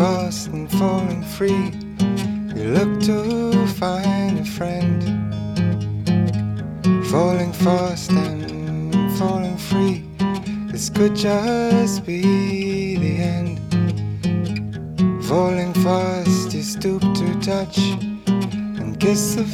fast and falling free. You look to find a friend. Falling fast and falling free. This could just be the end. Falling fast, you stoop to touch and kiss the